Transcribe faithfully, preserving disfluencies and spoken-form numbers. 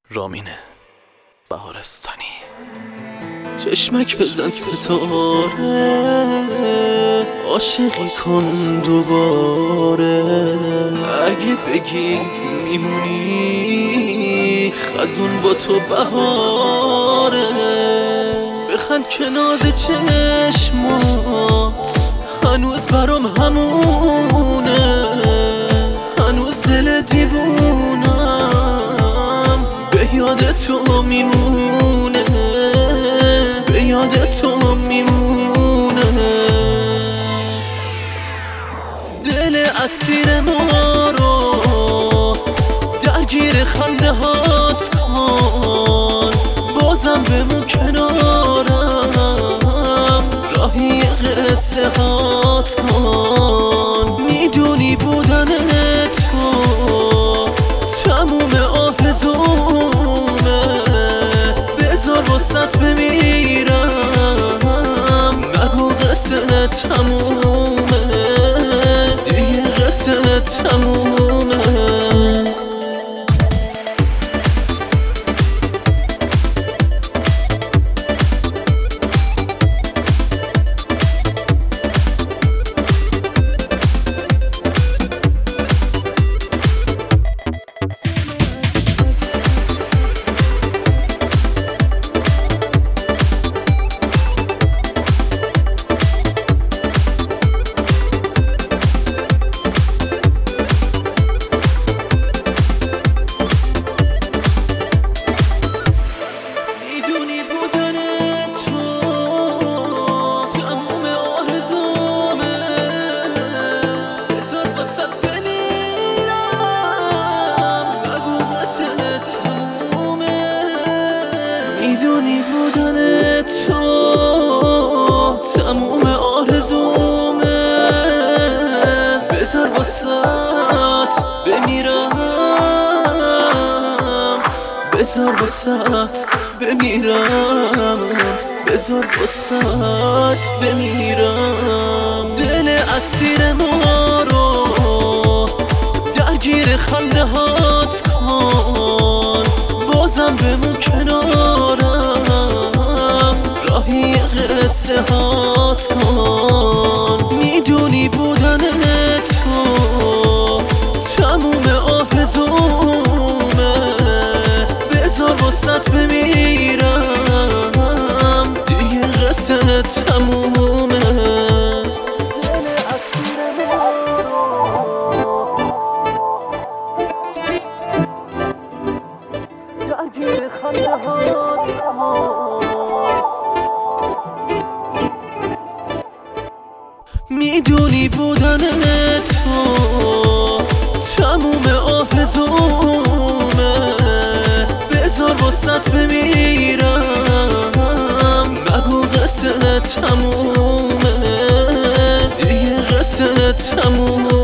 رامینه بهارستانی. چشمک بزن ستاره، عاشقی کن دوباره. اگه بگی میمونی خزون با تو بهاره. بخند که ناز چشمات هنوز برام همونه. هنوز دل دیوونم به یاد تو میمونه. به یاد تو میمونه. دل اسیر ما رو درگیر خنده هات کن. بازم بمون کنارم، راهی قصه هات کن. میدونی بودن تو تموم آرزومه. بذار واسط بمیرم، نگو قصه تمومه. دیگه قصه تمومه. میدونی بودن تو تموم آرزومه. بذار واسط بمیرم، بذار واسط بمیرم، بذار واسط بمیرم. دل اسیر ما رو درگیر خنده هات کن. بازم بمون کنارم، راهی قصه هات کن. میدونی بودن تو تموم آرزومه. بذار واسط بمیرم، دیگه قصه تمومه. میدونی بودن تو تموم آرزومه. بذار واسط بمیرم، نگو قصه تمومه. دیگه قصه تمومه.